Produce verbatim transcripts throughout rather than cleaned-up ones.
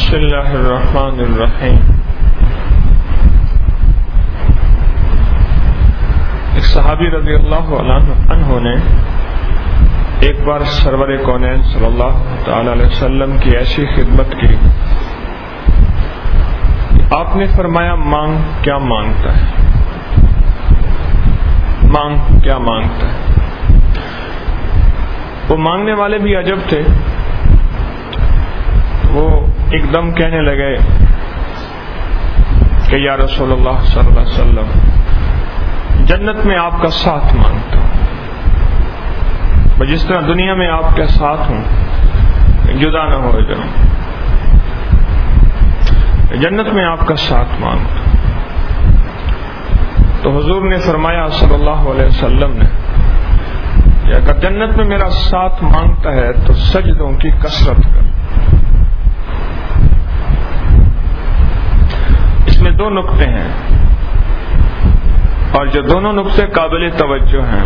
بسم اللہ الرحمن الرحیم۔ ایک صحابی رضی اللہ عنہ نے ایک بار سرور کونین صلی اللہ تعالی علیہ وسلم کی ایسی خدمت کی، آپ نے فرمایا مانگ کیا مانگتا ہے، مانگ کیا مانگتا ہے۔ وہ مانگنے والے بھی عجب تھے، وہ ایک دم کہنے لگے کہ یا رسول اللہ صلی اللہ علیہ وسلم، جنت میں آپ کا ساتھ مانگتا ہوں، میں جس طرح دنیا میں آپ کے ساتھ ہوں، جدا نہ ہو جاؤں، جنت میں آپ کا ساتھ مانگتا ہوں۔ تو حضور نے فرمایا صلی اللہ علیہ وسلم نے کہ اگر جنت میں میرا ساتھ مانگتا ہے تو سجدوں کی کثرت کر۔ اس میں دو نقطے ہیں، اور جو دونوں نقطے قابل توجہ ہیں۔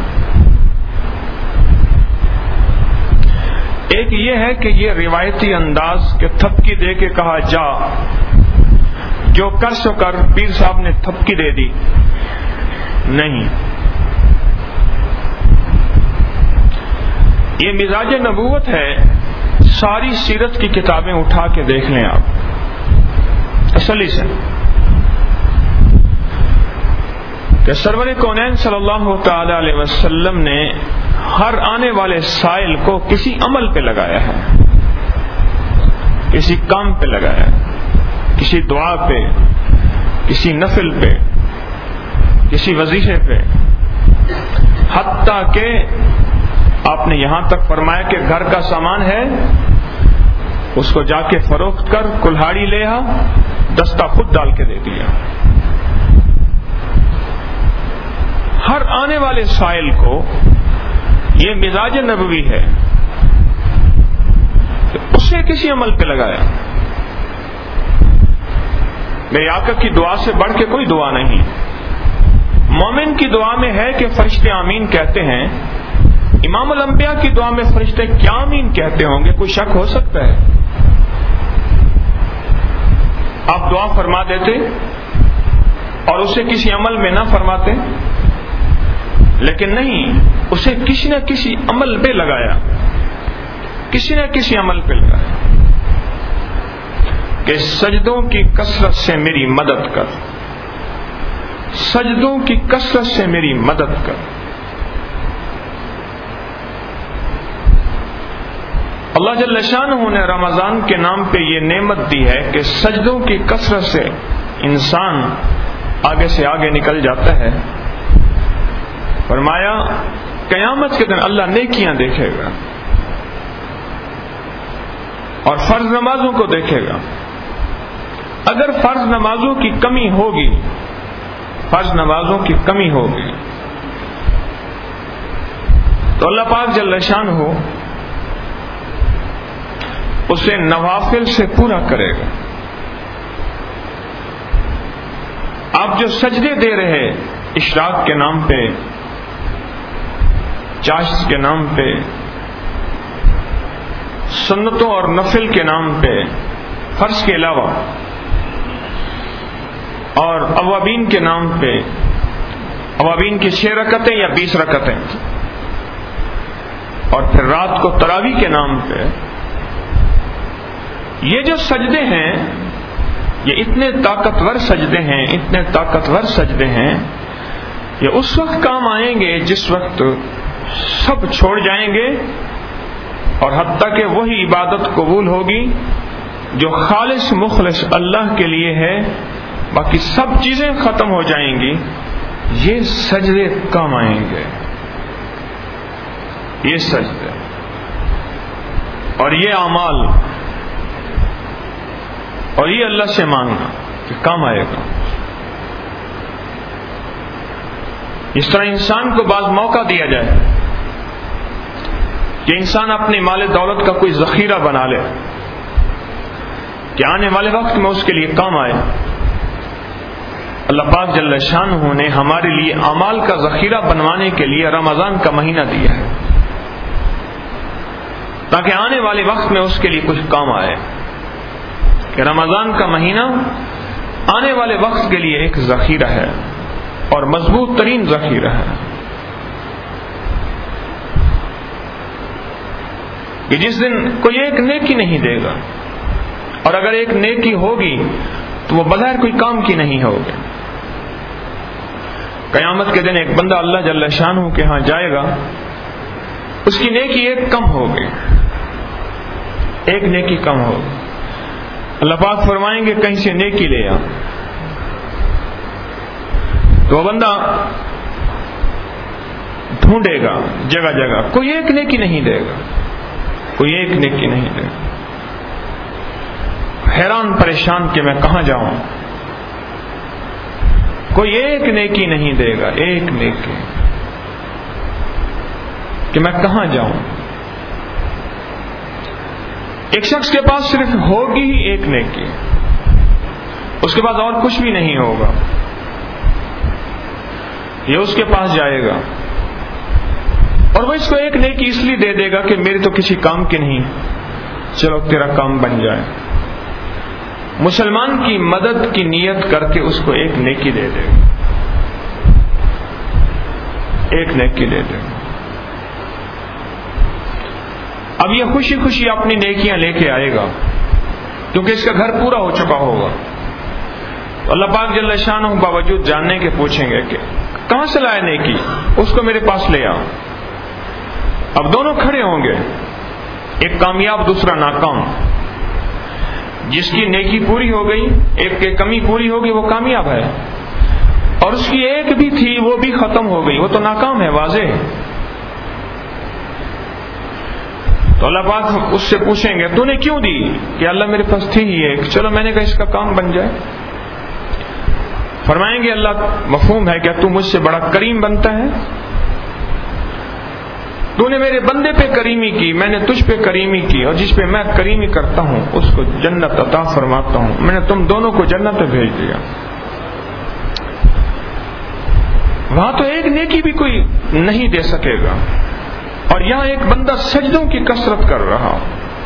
ایک یہ ہے کہ یہ روایتی انداز کے تھپکی دے کے کہا جا، جو کر سو کر، پیر صاحب نے تھپکی دے دی، نہیں، یہ مزاج نبوت ہے۔ ساری سیرت کی کتابیں اٹھا کے دیکھ لیں آپ تسلی سے کہ سرور کونین صلی اللہ تعالی علیہ وسلم نے ہر آنے والے سائل کو کسی عمل پہ لگایا ہے، کسی کام پہ لگایا ہے، کسی دعا پہ، کسی نفل پہ، کسی وظیفے پہ، حتیٰ کہ آپ نے یہاں تک فرمایا کہ گھر کا سامان ہے، اس کو جا کے فروخت کر کلہاڑی لے آ، دستہ خود ڈال کے دے دیا۔ ہر آنے والے سائل کو یہ مزاج نبوی ہے کہ اسے کسی عمل پہ لگایا۔ میرے آقا کی دعا سے بڑھ کے کوئی دعا نہیں۔ مومن کی دعا میں ہے کہ فرشتے آمین کہتے ہیں، امام الانبیاء کی دعا میں فرشتے کیا آمین کہتے ہوں گے، کوئی شک ہو سکتا ہے؟ آپ دعا فرما دیتے اور اسے کسی عمل میں نہ فرماتے، لیکن نہیں، اسے کسی نہ کسی عمل پہ لگایا، کسی نہ کسی عمل پہ لگایا کہ سجدوں کی کثرت سے میری مدد کر، سجدوں کی کثرت سے میری مدد کر۔ اللہ جل شانہ نے رمضان کے نام پہ یہ نعمت دی ہے کہ سجدوں کی کثرت سے انسان آگے سے آگے نکل جاتا ہے۔ فرمایا قیامت کے دن اللہ نیکیاں دیکھے گا اور فرض نمازوں کو دیکھے گا۔ اگر فرض نمازوں کی کمی ہوگی، فرض نمازوں کی کمی ہوگی تو اللہ پاک جل شانہ اسے نوافل سے پورا کرے گا۔ آپ جو سجدے دے رہے اشراق کے نام پہ، چاشت کے نام پہ، سنتوں اور نفل کے نام پہ، فرض کے علاوہ، اور اوابین کے نام پہ، اوابین کی چھ رکعتیں یا بیس رکعتیں، اور پھر رات کو تراویح کے نام پہ، یہ جو سجدے ہیں یہ اتنے طاقتور سجدے ہیں، اتنے طاقتور سجدے ہیں، یہ اس وقت کام آئیں گے جس وقت سب چھوڑ جائیں گے، اور حتیٰ کہ وہی عبادت قبول ہوگی جو خالص مخلص اللہ کے لیے ہے، باقی سب چیزیں ختم ہو جائیں گی، یہ سجدے کام آئیں گے، یہ سجدے اور یہ اعمال اور یہ اللہ سے مانگنا کہ کام آئے گا۔ اس طرح انسان کو بعض موقع دیا جائے کہ انسان اپنے مال دولت کا کوئی ذخیرہ بنا لے کہ آنے والے وقت میں اس کے لیے کام آئے۔ اللہ پاک جل شانہ نے ہمارے لیے اعمال کا ذخیرہ بنوانے کے لیے رمضان کا مہینہ دیا ہے تاکہ آنے والے وقت میں اس کے لیے کچھ کام آئے۔ کہ رمضان کا مہینہ آنے والے وقت کے لیے ایک ذخیرہ ہے اور مضبوط ترین ذخیرہ ہے، کہ جس دن کوئی ایک نیکی نہیں دے گا، اور اگر ایک نیکی ہوگی تو وہ بغیر کوئی کام کی نہیں ہوگی۔ قیامت کے دن ایک بندہ اللہ جل شانہ کے ہاں جائے گا، اس کی نیکی ایک کم ہوگی، ایک نیکی کم ہوگی۔ اللہ پاک فرمائیں گے کہیں سے نیکی لے آ، تو وہ بندہ ڈھونڈے گا جگہ جگہ، کوئی ایک نیکی نہیں دے گا، کوئی ایک نیکی نہیں دے گا، حیران پریشان کہ میں کہاں جاؤں، کوئی ایک نیکی نہیں دے گا، ایک نیکی کہ میں کہاں جاؤں۔ ایک شخص کے پاس صرف ہوگی ہی ایک نیکی، اس کے پاس اور کچھ بھی نہیں ہوگا، یہ اس کے پاس جائے گا اور وہ اس کو ایک نیکی اس لیے دے دے گا کہ میری تو کسی کام کی نہیں، چلو تیرا کام بن جائے۔ مسلمان کی مدد کی نیت کر کے اس کو ایک نیکی دے دے گا، ایک نیکی دے دے گا۔ اب یہ خوشی خوشی اپنی نیکیاں لے کے آئے گا کیونکہ اس کا گھر پورا ہو چکا ہوگا۔ اللہ پاک جل شانہ باوجود جاننے کے پوچھیں گے کہ کہاں سے لائے نیکی، اس کو میرے پاس لے آ۔ اب دونوں کھڑے ہوں گے، ایک کامیاب دوسرا ناکام، جس کی نیکی پوری ہو گئی، ایک کی کمی پوری ہوگی وہ کامیاب ہے، اور اس کی ایک بھی تھی وہ بھی ختم ہو گئی، وہ تو ناکام ہے، واضح۔ تو اللہ پاک اس سے پوچھیں گے تو نے کیوں دی، کہ اللہ میرے پاس تھی ہی ایک، چلو میں نے کہا اس کا کام بن جائے۔ فرمائیں گے اللہ مفہوم ہے، کیا تو مجھ سے بڑا کریم بنتا ہے؟ تو نے میرے بندے پہ کریمی کی، میں نے تجھ پہ کریمی کی، اور جس پہ میں کریمی کرتا ہوں اس کو جنت عطا فرماتا ہوں، میں نے تم دونوں کو جنت پہ بھیج دیا۔ وہاں تو ایک نیکی بھی کوئی نہیں دے سکے گا، اور یہاں ایک بندہ سجدوں کی کثرت کر رہا،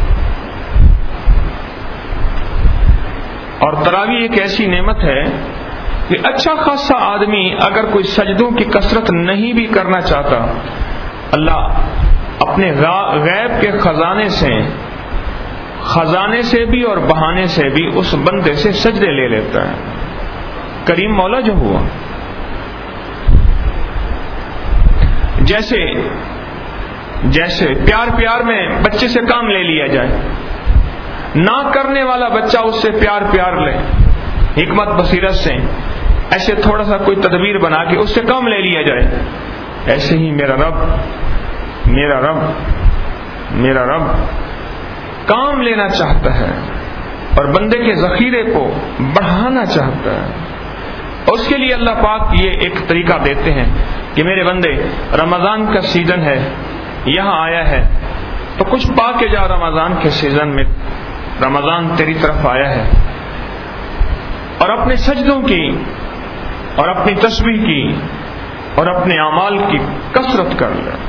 اور تراویح ایک ایسی نعمت ہے کہ اچھا خاصا آدمی اگر کوئی سجدوں کی کثرت نہیں بھی کرنا چاہتا، اللہ اپنے غیب کے خزانے سے خزانے سے بھی اور بہانے سے بھی اس بندے سے سجدے لے لیتا ہے۔ کریم مولا جو ہوا، جیسے جیسے پیار پیار میں بچے سے کام لے لیا جائے، نہ کرنے والا بچہ اس سے پیار پیار لے، حکمت بصیرت سے ایسے تھوڑا سا کوئی تدبیر بنا کے اس سے کام لے لیا جائے، ایسے ہی میرا رب میرا رب میرا رب کام لینا چاہتا ہے اور بندے کے ذخیرے کو بڑھانا چاہتا ہے۔ اس کے لیے اللہ پاک یہ ایک طریقہ دیتے ہیں کہ میرے بندے رمضان کا سیزن ہے، یہاں آیا ہے تو کچھ پا کے جا، رمضان کے سیزن میں رمضان تیری طرف آیا ہے، اور اپنے سجدوں کی اور اپنی تسبیح کی اور اپنے اعمال کی کثرت کر لے۔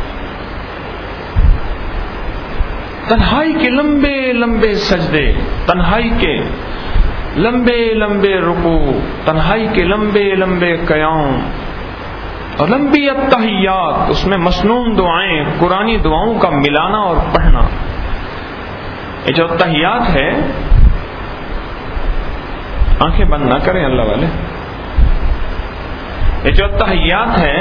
تنہائی کے لمبے لمبے سجدے، تنہائی کے لمبے لمبے رکوع، تنہائی کے لمبے لمبے قیام اور لمبی التحیات، اس میں مسنون دعائیں، قرآنی دعاؤں کا ملانا اور پڑھنا۔ یہ جو التحیات ہے، آنکھیں بند نہ کریں اللہ والے، یہ جو التحیات ہے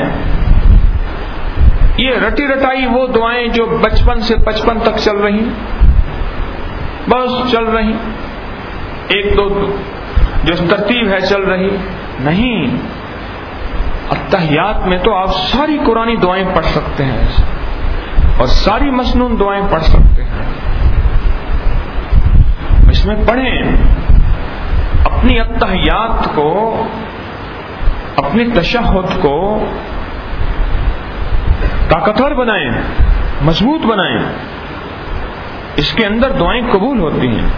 یہ رٹی رٹائی وہ دعائیں جو بچپن سے پچپن تک چل رہی، بس چل رہی، ایک دو جو ترتیب ہے چل رہی نہیں۔ التحیات میں تو آپ ساری قرآنی دعائیں پڑھ سکتے ہیں اور ساری مسنون دعائیں پڑھ سکتے ہیں، اس میں پڑھیں، اپنی التحیات کو، اپنی تشہد کو طاقتور بنائیں، مضبوط بنائیں، اس کے اندر دعائیں قبول ہوتی ہیں،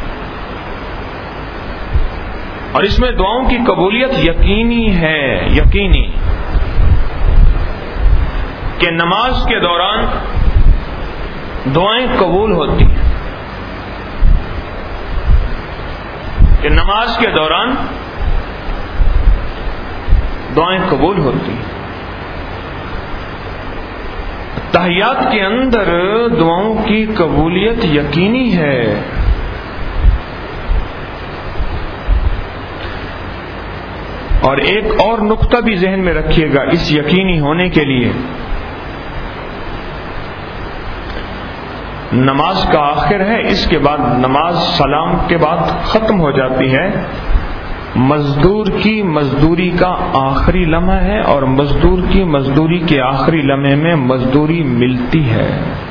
اور اس میں دعاؤں کی قبولیت یقینی ہے، یقینی کہ نماز کے دوران دعائیں قبول ہوتی ہیں۔ کہ نماز کے دوران دعائیں قبول ہوتی ہیں. تحیات کے اندر دعاؤں کی قبولیت یقینی ہے. اور ایک اور نقطہ بھی ذہن میں رکھیے گا اس یقینی ہونے کے لیے. نماز کا آخر ہے، اس کے بعد نماز سلام کے بعد ختم ہو جاتی ہے. مزدور کی مزدوری کا آخری لمحہ ہے اور مزدور کی مزدوری کے آخری لمحے میں مزدوری ملتی ہے.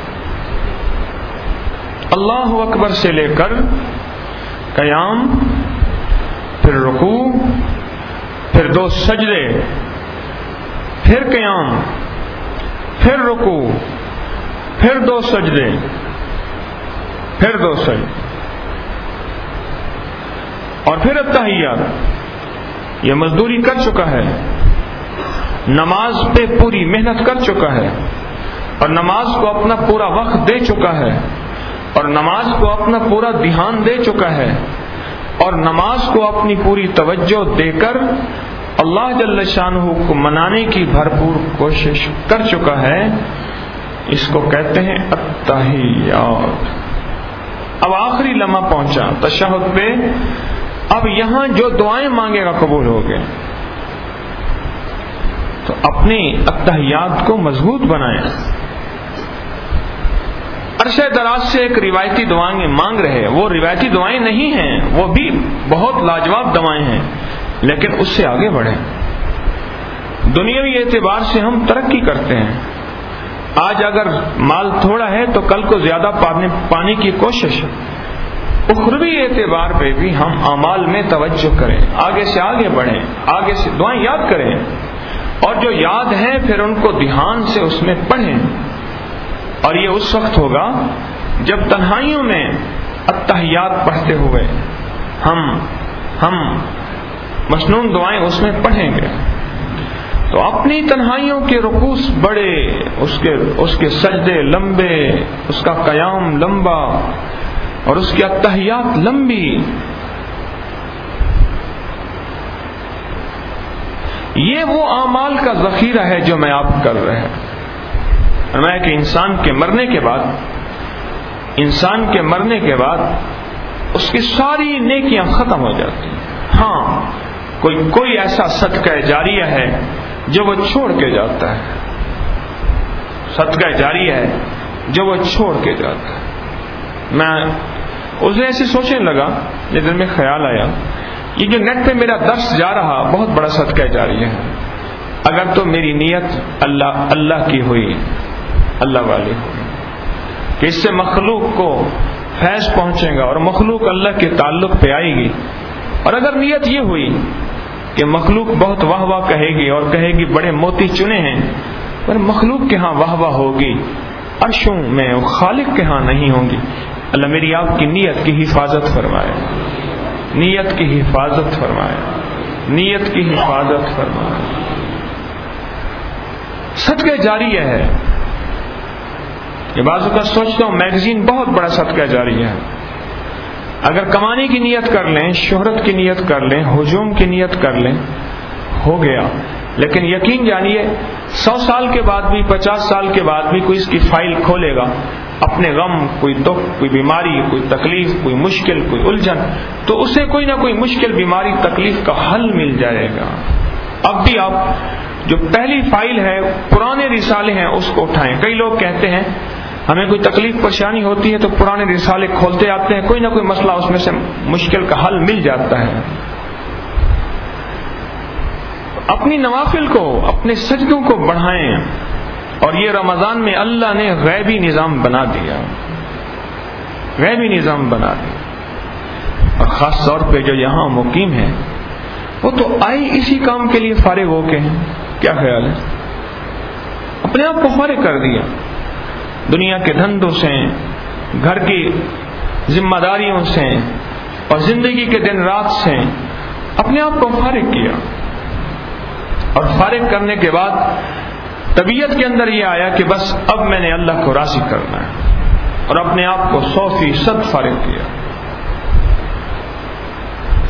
اللہ اکبر سے لے کر قیام، پھر رکوع، پھر دو سجدے، پھر قیام، پھر رکوع، پھر دو سجدے، پھر دو سجدے اور پھر التحیات. یہ مزدوری کر چکا ہے، نماز پہ پوری محنت کر چکا ہے اور نماز کو اپنا پورا وقت دے چکا ہے اور نماز کو اپنا پورا دھیان دے چکا ہے اور نماز کو اپنی پوری توجہ دے کر اللہ جل شانہ کو منانے کی بھرپور کوشش کر چکا ہے. اس کو کہتے ہیں التحیات. اب آخری لمحہ پہنچا تشہد پہ. اب یہاں جو دعائیں مانگے گا قبول ہو گئے. تو اپنی التحیات کو مضبوط بنائیں. عرصہ دراز سے ایک روایتی دعائیں مانگ رہے، وہ روایتی دعائیں نہیں ہیں، وہ بھی بہت لاجواب دعائیں ہیں، لیکن اس سے آگے بڑھیں. دنیاوی اعتبار سے ہم ترقی کرتے ہیں. آج اگر مال تھوڑا ہے تو کل کو زیادہ پانے کی کوشش. اخروی اعتبار پہ بھی ہم اعمال میں توجہ کریں، آگے سے آگے بڑھیں، آگے سے دعائیں یاد کریں اور جو یاد ہیں پھر ان کو دھیان سے اس میں پڑھیں. اور یہ اس وقت ہوگا جب تنہائیوں میں التحیات پڑھتے ہوئے ہم ہم مسنون دعائیں اس میں پڑھیں گے تو اپنی تنہائیوں کے رکوع بڑے، اس کے اس کے سجدے لمبے، اس کا قیام لمبا اور اس کی التحیات لمبی. یہ وہ اعمال کا ذخیرہ ہے جو میں آپ کر رہے ہیں. فرمایا کہ انسان کے مرنے کے بعد انسان کے مرنے کے بعد اس کی ساری نیکیاں ختم ہو جاتی ہیں. ہاں کوئی کوئی ایسا صدقہ جاریہ ہے جو وہ چھوڑ کے جاتا ہے، صدقہ جاریہ ہے جو وہ چھوڑ کے جاتا ہے. میں اس دن ایسے سوچنے لگا، میرے دل میں خیال آیا یہ جو نیٹ پہ میرا درس جا رہا بہت بڑا صدقہ جاریہ ہے. اگر تو میری نیت اللہ اللہ کی ہوئی، اللہ والی ہوئی کہ اس سے مخلوق کو فیض پہنچے گا اور مخلوق اللہ کے تعلق پہ آئے گی، اور اگر نیت یہ ہوئی کہ مخلوق بہت واہ واہ کہے گی اور کہے گی بڑے موتی چنے ہیں، پر مخلوق کے ہاں واہ واہ ہوگی، عرشوں میں خالق کے ہاں نہیں ہوں گی. اللہ میری آپ کی نیت کی حفاظت فرمائے، نیت کی حفاظت فرمائے، نیت کی حفاظت فرمائے. صدقہ جاریہ ہے. یہ بازو کا سوچتا ہوں میگزین بہت بڑا صدقہ جاریہ ہے. اگر کمانے کی نیت کر لیں، شہرت کی نیت کر لیں، ہجوم کی نیت کر لیں، ہو گیا. لیکن یقین جانیے سو سال کے بعد بھی، پچاس سال کے بعد بھی کوئی اس کی فائل کھولے گا، اپنے غم، کوئی دکھ، کوئی بیماری، کوئی تکلیف، کوئی مشکل، کوئی الجھن، تو اسے کوئی نہ کوئی مشکل، بیماری، تکلیف کا حل مل جائے گا. اب بھی آپ جو پہلی فائل ہے پرانے رسالے ہیں اس کو اٹھائیں. کئی لوگ کہتے ہیں ہمیں کوئی تکلیف پریشانی ہوتی ہے تو پرانے رسالے کھولتے آتے ہیں، کوئی نہ کوئی مسئلہ اس میں سے مشکل کا حل مل جاتا ہے. اپنی نوافل کو، اپنے سجدوں کو بڑھائیں. اور یہ رمضان میں اللہ نے غیبی نظام بنا دیا، غیبی نظام بنا دیا. اور خاص طور پہ جو یہاں مقیم ہیں وہ تو آئے اسی کام کے لیے فارغ ہو کے ہیں. کیا خیال ہے؟ اپنے آپ کو فارغ کر دیا دنیا کے دھندوں سے، گھر کی ذمہ داریوں سے اور زندگی کے دن رات سے اپنے آپ کو فارغ کیا. اور فارغ کرنے کے بعد طبیعت کے اندر یہ آیا کہ بس اب میں نے اللہ کو راضی کرنا ہے اور اپنے آپ کو سو فیصد فارغ کیا.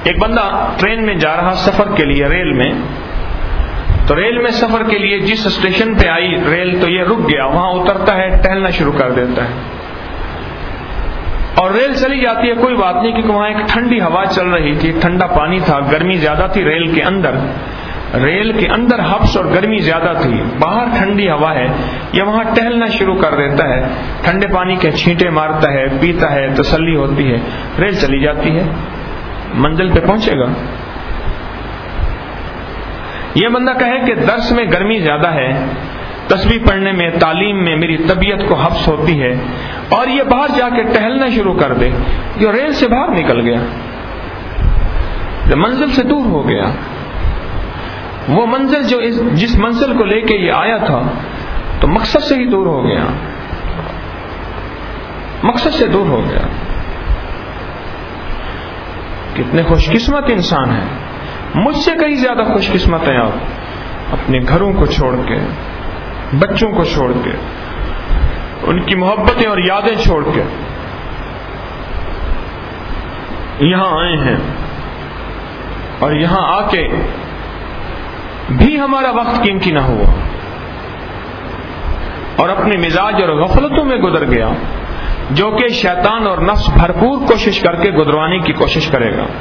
ایک بندہ ٹرین میں جا رہا سفر کے لیے ریل میں، تو ریل میں سفر کے لیے جس اسٹیشن پہ آئی ریل تو یہ رک گیا، وہاں اترتا ہے، ٹہلنا شروع کر دیتا ہے اور ریل چلی جاتی ہے، کوئی بات نہیں، کیونکہ وہاں ایک ٹھنڈی ہوا چل رہی تھی، ٹھنڈا پانی تھا، گرمی زیادہ تھی ریل کے اندر، ریل کے اندر حبس اور گرمی زیادہ تھی، باہر ٹھنڈی ہوا ہے، یہ وہاں ٹہلنا شروع کر دیتا ہے، ٹھنڈے پانی کے چھینٹے مارتا ہے، پیتا ہے، تسلی ہوتی ہے، ریل چلی جاتی ہے، منزل پہ پہنچے گا۔ یہ بندہ کہے کہ درس میں گرمی زیادہ ہے، تسبیح پڑھنے میں، تعلیم میں میری طبیعت کو حبس ہوتی ہے، اور یہ باہر جا کے ٹہلنا شروع کر دے، جو ریل سے باہر نکل گیا، منزل سے دور ہو گیا، وہ منزل جو جس منزل کو لے کے یہ آیا تھا تو مقصد سے ہی دور ہو گیا، مقصد سے دور ہو گیا۔ کتنے خوش قسمت انسان ہیں، مجھ سے کہیں زیادہ خوش قسمت ہیں آپ، اپنے گھروں کو چھوڑ کے، بچوں کو چھوڑ کے، ان کی محبتیں اور یادیں چھوڑ کے یہاں آئے ہیں، اور یہاں آ کے بھی ہمارا وقت قیمتی نہ ہوا اور اپنے مزاج اور غفلتوں میں گزر گیا، جو کہ شیطان اور نفس بھرپور کوشش کر کے گزروانے کی کوشش کرے گا۔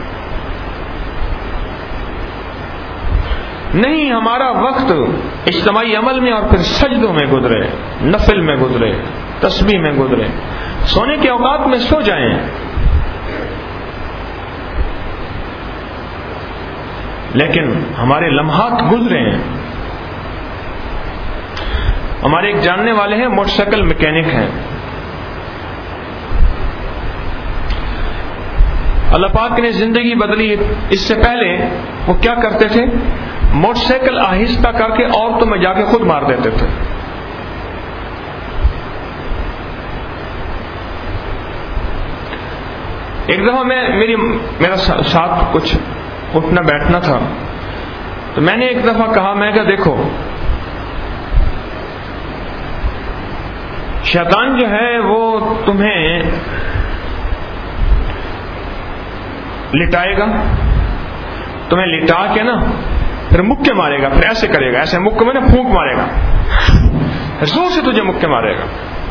نہیں، ہمارا وقت اجتماعی عمل میں اور پھر سجدوں میں گزرے، نفل میں گزرے، تسبیح میں گزرے، سونے کے اوقات میں سو جائیں، لیکن ہمارے لمحات گزرے ہیں۔ ہمارے ایک جاننے والے ہیں، موٹر سائیکل میکینک ہیں، اللہ پاک نے زندگی بدلی۔ اس سے پہلے وہ کیا کرتے تھے؟ موٹر سائیکل آہستہ کر کے عورتوں میں جا کے خود مار دیتے تھے۔ ایک دفعہ میں میری میرا ساتھ کچھ اٹھنا بیٹھنا تھا، تو میں نے ایک دفعہ کہا، میں کہا دیکھو شیطان جو ہے وہ تمہیں لٹائے گا، تمہیں لٹا کے نا پھر مکے مارے گا، پھر ایسے کرے گا، ایسے مکے میں نا پھونک مارے گا، زور سے تجھے مکے مارے گا،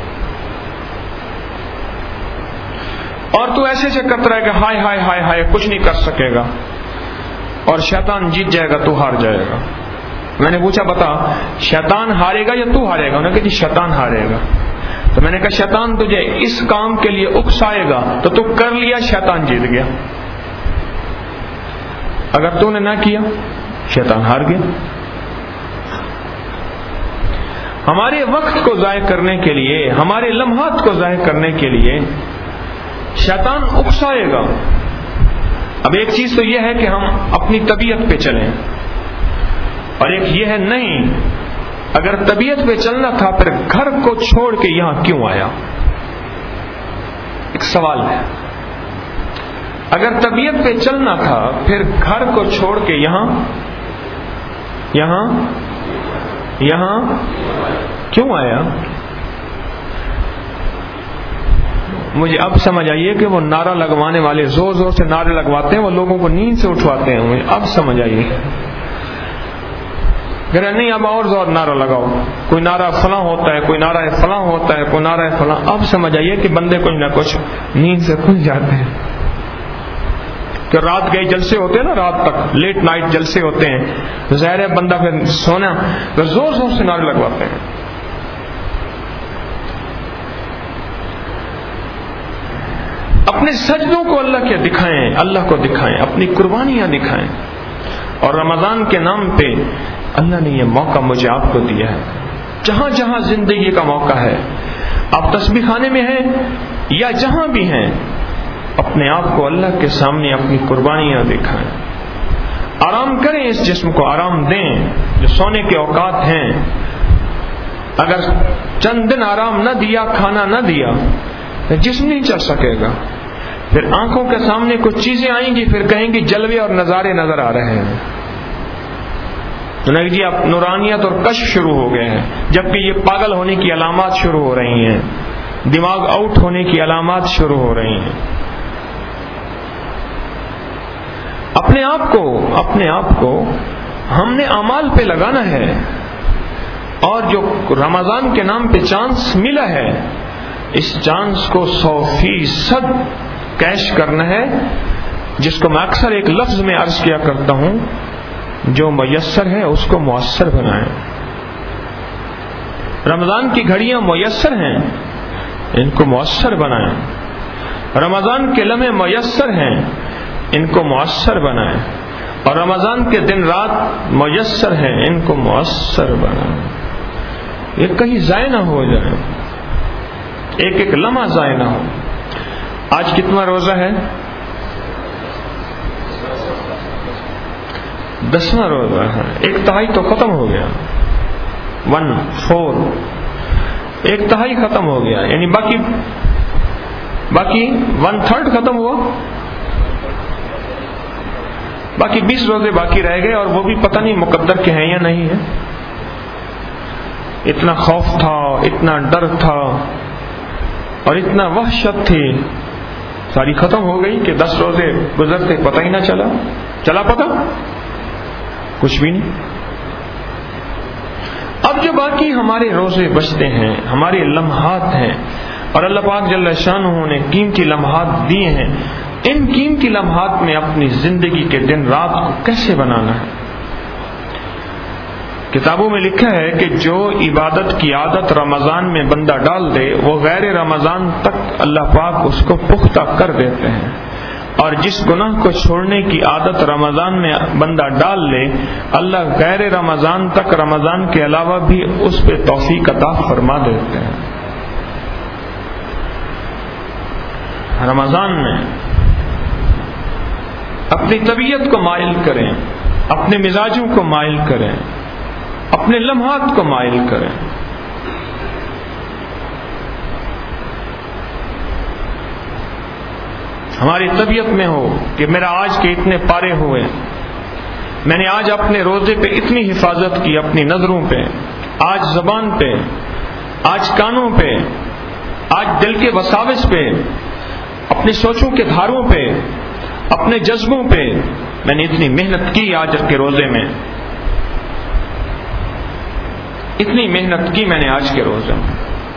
اور تو ایسے سے کرتا رہے گا، ہائے ہائے ہائے ہائے، کچھ نہیں کر سکے گا، اور شیطان جیت جائے گا، تو ہار جائے گا۔ میں نے پوچھا بتا شیطان ہارے گا یا تو ہارے گا؟ انہوں نے کہا جی شیطان ہارے گا۔ تو میں نے کہا شیطان تجھے اس کام کے لیے اکسائے گا تو تو کر لیا، شیطان جیت گیا، اگر تو نے نہ کیا شیطان ہار گیا۔ ہمارے وقت کو ضائع کرنے کے لیے، ہمارے لمحات کو ضائع کرنے کے لیے شیطان اکسائے گا۔ اب ایک چیز تو یہ ہے کہ ہم اپنی طبیعت پہ چلیں، اور ایک یہ ہے نہیں، اگر طبیعت پہ چلنا تھا پھر گھر کو چھوڑ کے یہاں کیوں آیا؟ ایک سوال ہے۔ اگر طبیعت پہ چلنا تھا پھر گھر کو چھوڑ کے یہاں یہاں یہاں کیوں آیا؟ مجھے اب سمجھ آئیے کہ وہ نعرہ لگوانے والے زور زور سے نعرے لگواتے ہیں، وہ لوگوں کو نیند سے اٹھواتے ہیں، مجھے اب سمجھ آئیے۔ کہ نہیں اب اور زور نعرہ لگاؤ، کوئی نعرہ فلاں ہوتا ہے، کوئی نعرہ فلاں ہوتا ہے، کوئی نعرہ فلاں۔ اب سمجھ آئیے کہ بندے کچھ نہ کچھ نیند سے کھل جاتے ہیں، کہ رات گئے جلسے ہوتے ہیں نا، رات تک لیٹ نائٹ جلسے ہوتے ہیں، ظاہر ہے بندہ پھر سونا پھر زور زور سے نعرے لگواتے ہیں۔ اپنے سجدوں کو اللہ کے دکھائیں، اللہ کو دکھائیں، اپنی قربانیاں دکھائیں، اور رمضان کے نام پہ اللہ نے یہ موقع مجھے آپ کو دیا ہے، جہاں جہاں زندگی کا موقع ہے، آپ تسبیح خانے میں ہیں یا جہاں بھی ہیں، اپنے آپ کو اللہ کے سامنے اپنی قربانیاں دکھائیں، آرام کریں، اس جسم کو آرام دیں، جو سونے کے اوقات ہیں۔ اگر چند دن آرام نہ دیا، کھانا نہ دیا، تو جسم نہیں چل سکے گا، پھر آنکھوں کے سامنے کچھ چیزیں آئیں گی، پھر کہیں گی جلوے اور نظارے نظر آ رہے ہیں، تو نہیں جی اب نورانیت اور کشف شروع ہو گئے ہیں، جبکہ یہ پاگل ہونے کی علامات شروع ہو رہی ہیں، دماغ آؤٹ ہونے کی علامات شروع ہو رہی ہیں۔ اپنے آپ کو اپنے آپ کو ہم نے اعمال پہ لگانا ہے، اور جو رمضان کے نام پہ چانس ملا ہے اس چانس کو سو فیصد کیش کرنا ہے، جس کو میں اکثر ایک لفظ میں عرض کیا کرتا ہوں، جو میسر ہے اس کو مؤثر بنائیں۔ رمضان کی گھڑیاں میسر ہیں، ان کو مؤثر بنائیں۔ رمضان کے لمحے میسر ہیں، ان کو مؤثر بنائیں، اور رمضان کے دن رات میسر ہیں، ان کو مؤثر بنائیں۔ یہ کہیں ضائع نہ ہو جائے، ایک ایک لمحہ ضائع نہ ہو۔ آج کتنا روزہ ہے؟ دسواں روزہ ہے، ایک تہائی تو ختم ہو گیا، ون فور ایک تہائی ختم ہو گیا، یعنی باقی باقی ون تھرڈ ختم ہوا، باقی بیس روزے باقی رہ گئے، اور وہ بھی پتہ نہیں مقدر کے ہیں یا نہیں ہے۔ اتنا خوف تھا، اتنا ڈر تھا، اور اتنا وحشت تھی، ساری ختم ہو گئی کہ دس روزے گزرتے پتہ ہی نہ چلا چلا پتہ کچھ بھی نہیں۔ اب جو باقی ہمارے روزے بچتے ہیں، ہمارے لمحات ہیں، اور اللہ پاک جل شانہ نے قیمتی لمحات دیے ہیں، ان قیمتی لمحات میں اپنی زندگی کے دن رات کو کیسے بنانا ہے۔ کتابوں میں لکھا ہے کہ جو عبادت کی عادت رمضان میں بندہ ڈال دے، وہ غیر رمضان تک اللہ پاک اس کو پختہ کر دیتے ہیں، اور جس گناہ کو چھوڑنے کی عادت رمضان میں بندہ ڈال لے، اللہ غیر رمضان تک رمضان کے علاوہ بھی اس پہ توفیق عطا فرما دیتے ہیں۔ رمضان میں اپنی طبیعت کو مائل کریں، اپنے مزاجوں کو مائل کریں، اپنے لمحات کو مائل کریں۔ ہماری طبیعت میں ہو کہ میرا آج کے اتنے پارے ہوئے، میں نے آج اپنے روزے پہ اتنی حفاظت کی، اپنی نظروں پہ، آج زبان پہ، آج کانوں پہ، آج دل کے وساوس پہ، اپنی سوچوں کے دھاروں پہ، اپنے جذبوں پہ میں نے اتنی محنت کی آج کے روزے میں، اتنی محنت کی میں نے آج کے روزے میں۔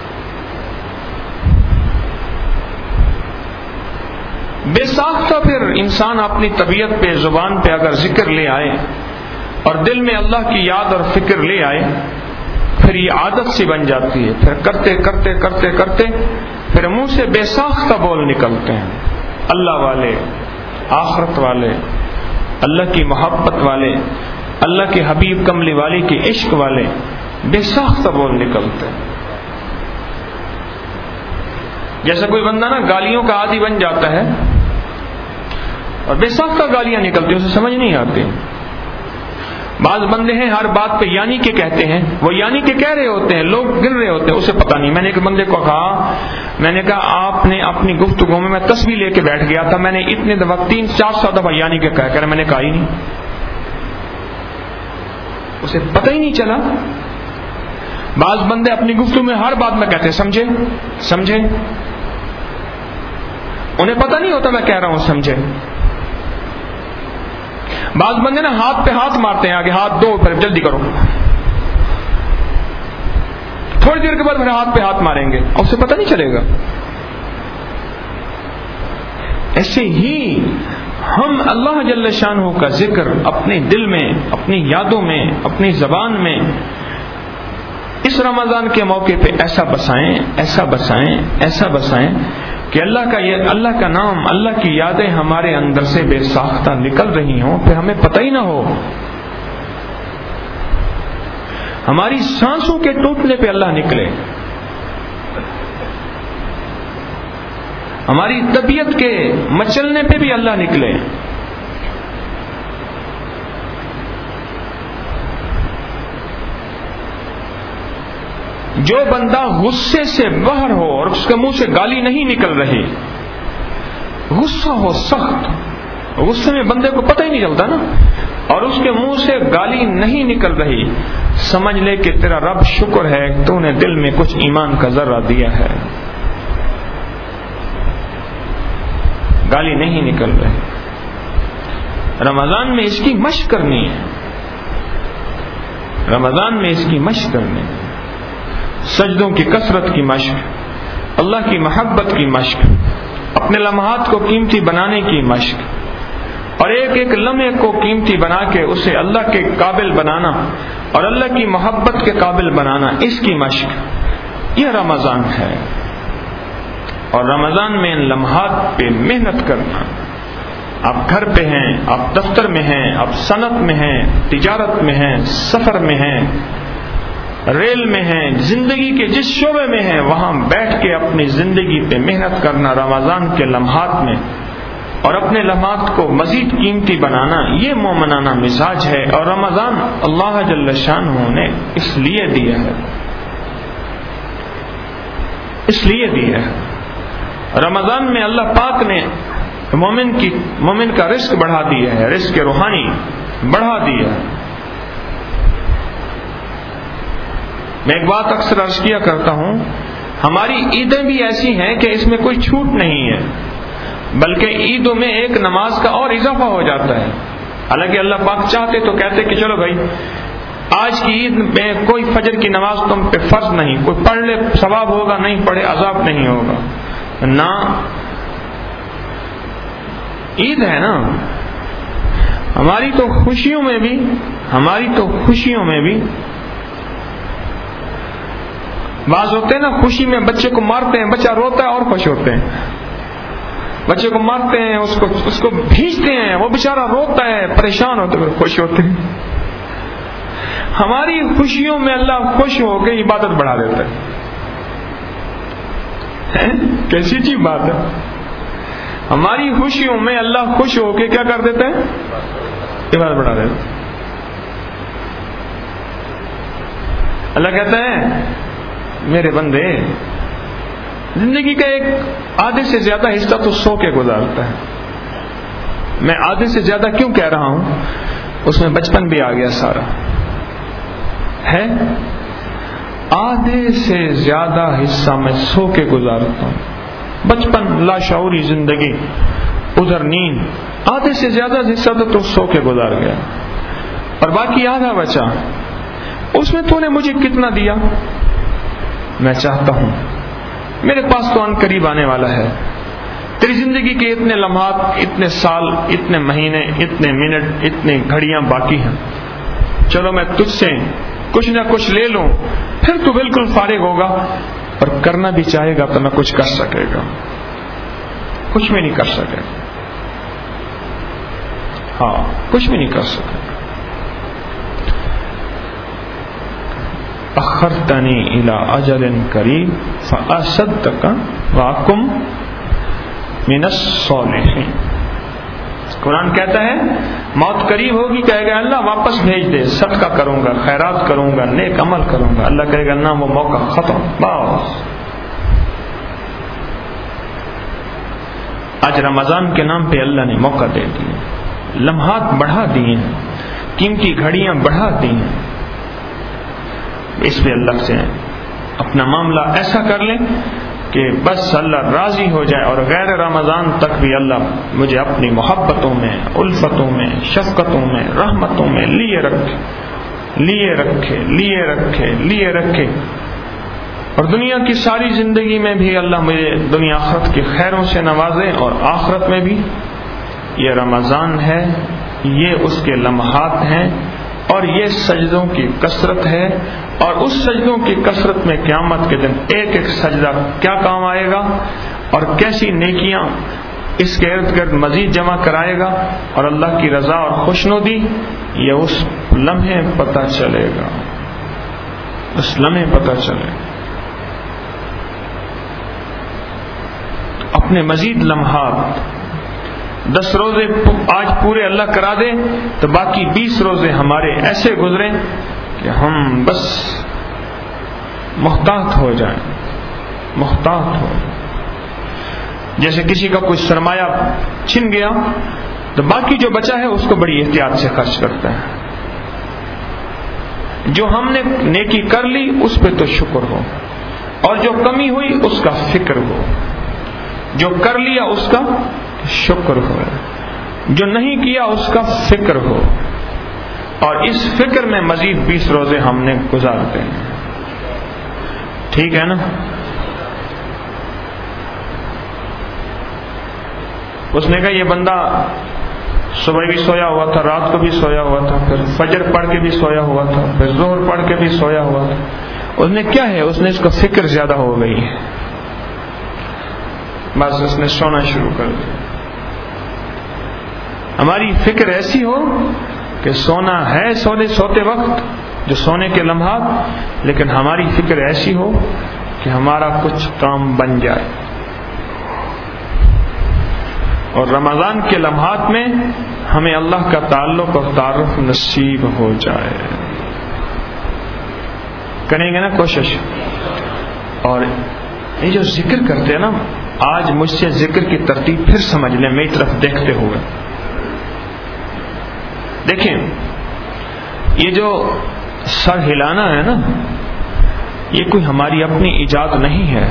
بے ساختہ پھر انسان اپنی طبیعت پہ، زبان پہ اگر ذکر لے آئے اور دل میں اللہ کی یاد اور فکر لے آئے، پھر یہ عادت سی بن جاتی ہے، پھر کرتے کرتے کرتے کرتے پھر منہ سے بے ساختہ بول نکلتے ہیں، اللہ والے، آخرت والے، اللہ کی محبت والے، اللہ کے حبیب کملی والی کے عشق والے، بے ساختہ بول نکلتے ہیں۔ جیسا کوئی بندہ نا گالیوں کا عادی بن جاتا ہے اور بے ساختہ گالیاں نکلتی ہیں، اسے سمجھ نہیں آتی۔ بعض بندے ہیں ہر بات پہ یعنی کہ کہتے ہیں، وہ یعنی کہ کہہ رہے ہوتے ہیں، لوگ گر رہے ہوتے ہیں، اسے پتہ نہیں۔ میں نے ایک بندے کو کہا، میں نے کہا آپ نے اپنی گفتگو میں، میں تسبیح لے کے بیٹھ گیا تھا، میں نے اتنے دفعہ تین چار سو دفعہ یعنی کہ کہا، کہ میں نے کہا ہی نہیں، اسے پتہ ہی نہیں چلا۔ بعض بندے اپنی گفتگو میں ہر بات میں کہتے ہیں سمجھے سمجھے، انہیں پتہ نہیں ہوتا میں کہہ رہا ہوں سمجھے۔ بعض بندے نا ہاتھ پہ ہاتھ مارتے ہیں، آگے ہاتھ دو، پھر جلدی کرو، تھوڑی دیر کے بعد پھر ہاتھ پہ ہاتھ ماریں گے اور اسے پتہ نہیں چلے گا۔ ایسے ہی ہم اللہ جل شانہ کا ذکر اپنے دل میں، اپنی یادوں میں، اپنی زبان میں اس رمضان کے موقع پہ ایسا بسائیں ایسا بسائیں ایسا بسائیں کہ اللہ کا یہ اللہ کا نام، اللہ کی یادیں ہمارے اندر سے بے ساختہ نکل رہی ہوں، پھر ہمیں پتہ ہی نہ ہو۔ ہماری سانسوں کے ٹوٹنے پہ اللہ نکلے، ہماری طبیعت کے مچلنے پہ بھی اللہ نکلے۔ جو بندہ غصے سے باہر ہو اور اس کے منہ سے گالی نہیں نکل رہی، غصہ ہو سخت، غصے میں بندے کو پتہ ہی نہیں چلتا نا، اور اس کے منہ سے گالی نہیں نکل رہی، سمجھ لے کہ تیرا رب شکر ہے تو نے دل میں کچھ ایمان کا ذرہ دیا ہے۔ گالی نہیں نکل رہی، رمضان میں اس کی مشق کرنی ہے، رمضان میں اس کی مشق کرنی ہے، سجدوں کی کثرت کی مشق، اللہ کی محبت کی مشق، اپنے لمحات کو قیمتی بنانے کی مشق، اور ایک ایک لمحے کو قیمتی بنا کے اسے اللہ کے قابل بنانا اور اللہ کی محبت کے قابل بنانا، اس کی مشق، یہ رمضان ہے۔ اور رمضان میں ان لمحات پہ محنت کرنا، آپ گھر پہ ہیں، آپ دفتر میں ہیں، آپ صنعت میں ہیں، تجارت میں ہیں، سفر میں ہیں، ریل میں ہیں، زندگی کے جس شعبے میں ہیں وہاں بیٹھ کے اپنی زندگی پہ محنت کرنا رمضان کے لمحات میں، اور اپنے لمحات کو مزید قیمتی بنانا، یہ مومنانہ مزاج ہے۔ اور رمضان اللہ جل شانہ نے اس لیے دیا ہے، اس لیے دیا ہے۔ رمضان میں اللہ پاک نے مومن کی مومن کا رزق بڑھا دیا ہے، رزق روحانی بڑھا دیا ہے۔ میں ایک بات اکثر عرض کیا کرتا ہوں، ہماری عیدیں بھی ایسی ہیں کہ اس میں کوئی چھوٹ نہیں ہے، بلکہ عیدوں میں ایک نماز کا اور اضافہ ہو جاتا ہے۔ حالانکہ اللہ پاک چاہتے تو کہتے کہ چلو بھائی آج کی عید میں کوئی فجر کی نماز تم پہ فرض نہیں، کوئی پڑھ لے ثواب ہوگا، نہیں پڑھے عذاب نہیں ہوگا۔ نہ، عید ہے نا، ہماری تو خوشیوں میں بھی ہماری تو خوشیوں میں بھی بعض ہوتے ہیں نا، خوشی میں بچے کو مارتے ہیں، بچہ روتا ہے اور خوش ہوتے ہیں، بچے کو مارتے ہیں، اس کو اس کو بھیجتے ہیں، وہ بیچارہ روتا ہے، پریشان ہوتے ہیں، خوش ہوتے ہیں۔ ہماری خوشیوں میں اللہ خوش ہو کے عبادت بڑھا دیتا ہے، کیسی چیز بات ہے؟ ہماری خوشیوں میں اللہ خوش ہو کے کیا کر دیتا ہے؟ عبادت بڑھا دیتا ہے۔ اللہ کہتا ہے میرے بندے زندگی کا ایک آدھے سے زیادہ حصہ تو سو کے گزارتا ہے۔ میں آدھے سے زیادہ کیوں کہہ رہا ہوں؟ اس میں بچپن بھی آ گیا سارا ہے۔ آدھے سے زیادہ حصہ میں سو کے گزارتا ہوں، بچپن، لاشعوری زندگی، ادھر نیند، آدھے سے زیادہ حصہ تو تو سو کے گزار گیا، اور باقی آدھا بچا، اس میں تو نے مجھے کتنا دیا؟ میں چاہتا ہوں، میرے پاس تو ان قریب آنے والا ہے، تیری زندگی کے اتنے لمحات، اتنے سال، اتنے مہینے، اتنے منٹ، اتنے گھڑیاں باقی ہیں، چلو میں تجھ سے کچھ نہ کچھ لے لوں، پھر تو بالکل فارغ ہوگا، اور کرنا بھی چاہے گا تو نہ کچھ کر سکے گا، کچھ بھی نہیں کر سکے گا، ہاں کچھ بھی نہیں کر سکے گا۔ اخرتنی الی اجل قریب فاصدق واکم من الصالحین۔ قرآن کہتا ہے موت قریب ہوگی، کہے گا اللہ واپس بھیج دے، صدقہ کروں گا، خیرات کروں گا، نیک عمل کروں گا، اللہ کہے گا نہ، وہ موقع ختم، بس۔ آج رمضان کے نام پہ اللہ نے موقع دے دیے، لمحات بڑھا دیے ہیں، قیمتی گھڑیاں بڑھا دی ہیں۔ اس پہ اللہ سے اپنا معاملہ ایسا کر لیں کہ بس اللہ راضی ہو جائے، اور غیر رمضان تک بھی اللہ مجھے اپنی محبتوں میں، الفتوں میں، شفقتوں میں، رحمتوں میں لیے رکھے لیے رکھے لیے رکھے لیے رکھے اور دنیا کی ساری زندگی میں بھی اللہ مجھے دنیا آخرت کی خیروں سے نوازے، اور آخرت میں بھی۔ یہ رمضان ہے، یہ اس کے لمحات ہیں، اور یہ سجدوں کی کثرت ہے، اور اس سجدوں کی کثرت میں قیامت کے دن ایک ایک سجدہ کیا کام آئے گا، اور کیسی نیکیاں اس کے ارد گرد مزید جمع کرائے گا، اور اللہ کی رضا اور خوشنودی یہ اس لمحے پتہ چلے گا، اس لمحے پتہ چلے گا۔ اپنے مزید لمحات، دس روزے آج پورے اللہ کرا دے تو باقی بیس روزے ہمارے ایسے گزریں کہ ہم بس محتاط ہو جائیں، محتاط ہو جائیں۔ جیسے کسی کا کوئی سرمایہ چھن گیا تو باقی جو بچا ہے اس کو بڑی احتیاط سے خرچ کرتا ہے، جو ہم نے نیکی کر لی اس پہ تو شکر ہو، اور جو کمی ہوئی اس کا فکر ہو، جو کر لیا اس کا شکر ہو، جو نہیں کیا اس کا فکر ہو، اور اس فکر میں مزید بیس روزے ہم نے گزارتے ہیں. ٹھیک ہے نا؟ اس نے کہا یہ بندہ صبح بھی سویا ہوا تھا، رات کو بھی سویا ہوا تھا، پھر فجر پڑھ کے بھی سویا ہوا تھا، پھر ظہر پڑھ کے بھی سویا ہوا تھا. اس نے کیا ہے، اس نے اس کا فکر زیادہ ہو گئی ہے، بس اس نے سونا شروع کر دیا. ہماری فکر ایسی ہو کہ سونا ہے سونے سوتے وقت جو سونے کے لمحات، لیکن ہماری فکر ایسی ہو کہ ہمارا کچھ کام بن جائے، اور رمضان کے لمحات میں ہمیں اللہ کا تعلق اور تعارف نصیب ہو جائے. کریں گے نا کوشش؟ اور یہ جو ذکر کرتے ہیں نا، آج مجھ سے ذکر کی ترتیب پھر سمجھ لیں میری طرف دیکھتے ہوئے. دیکھیں، یہ جو سر ہلانا ہے نا، یہ کوئی ہماری اپنی ایجاد نہیں ہے.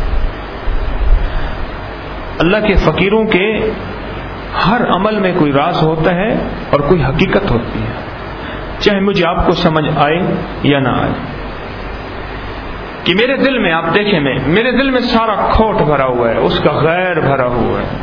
اللہ کے فقیروں کے ہر عمل میں کوئی راز ہوتا ہے اور کوئی حقیقت ہوتی ہے، چاہے مجھے آپ کو سمجھ آئے یا نہ آئے. کہ میرے دل میں، آپ دیکھیں، میں میرے دل میں سارا کھوٹ بھرا ہوا ہے، اس کا غیر بھرا ہوا ہے،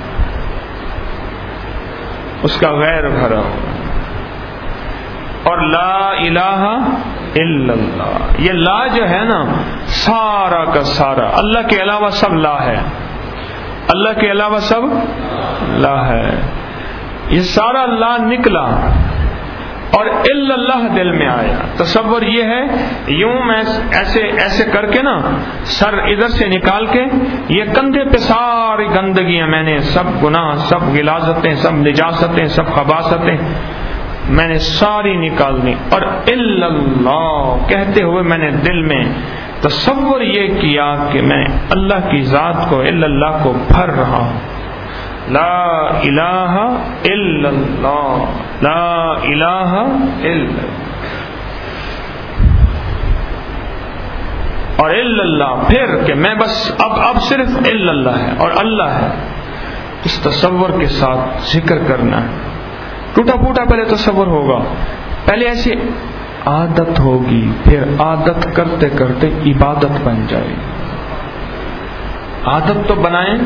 اس کا غیر بھرا ہوا ہے. اور لا الہ الا اللہ، یہ لا جو ہے نا، سارا کا سارا اللہ کے علاوہ سب لا ہے، اللہ کے علاوہ سب لا ہے. یہ سارا لا نکلا اور الا اللہ دل میں آیا. تصور یہ ہے، یوں میں ایسے ایسے کر کے نا سر ادھر سے نکال کے، یہ کندھے پہ ساری گندگیاں میں نے، سب گناہ، سب غلاظتیں، سب نجاستیں، سب خباثتیں میں نے ساری نکال دی، اور الا اللہ کہتے ہوئے میں نے دل میں تصور یہ کیا کہ میں اللہ کی ذات کو، الا اللہ کو بھر رہا ہوں. لا الہ الا اللہ، لا الہ الا اللہ، اور الا اللہ پھر کہ میں بس اب اب صرف الا اللہ ہے اور اللہ ہے. اس تصور کے ساتھ ذکر کرنا ہے. ٹوٹا پھوٹا پہلے تصور ہوگا، پہلے ایسی عادت ہوگی، پھر عادت کرتے کرتے عبادت بن جائے گی. عادت تو بنائیں،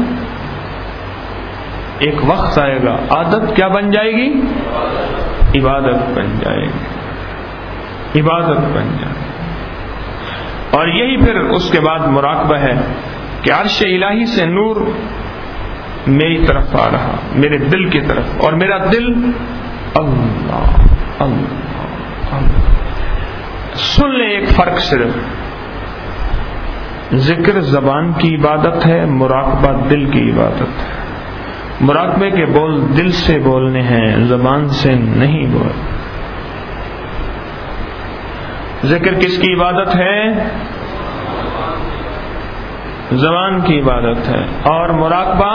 ایک وقت آئے گا عادت کیا بن جائے گی؟ عبادت بن جائے گی، عبادت بن جائے گی. اور یہی پھر اس کے بعد مراقبہ ہے کہ عرش الہی سے نور میری طرف آ رہا، میرے دل کی طرف، اور میرا دل اللہ اللہ اللہ. سن لیں ایک فرق، صرف ذکر زبان کی عبادت ہے، مراقبہ دل کی عبادت ہے. مراقبے کے بول دل سے بولنے ہیں، زبان سے نہیں بول. ذکر کس کی عبادت ہے؟ زبان کی عبادت ہے، اور مراقبہ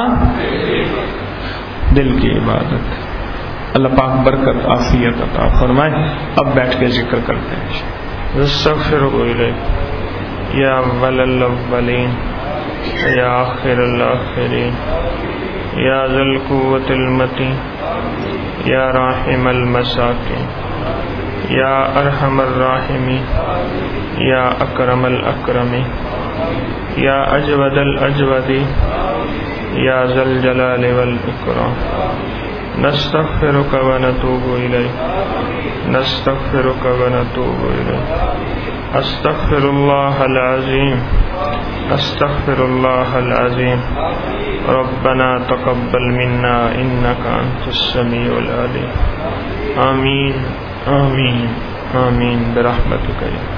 دل کی عبادت ہے. اللہ پاک برکت عافیت عطا فرمائے. اب بیٹھ کے ذکر کرتے ہیں. استغفرک الیک یا اول الاولین یا آخر الاخرین یا ذی القوۃ المتین یا راحم المساکین یا ارحم الراحمین یا اکرم الاکرمین یا اجود الاجودین یا ذی الجلال والاکرام. نستغفرک ونتوب الیک، نستغفرک ونتوب الیک. استغفر اللہ العظیم، استغفر اللہ العظیم. ربنا تقبل منا انک انت السمیع العلیم. آمین آمین آمین برحمتک یا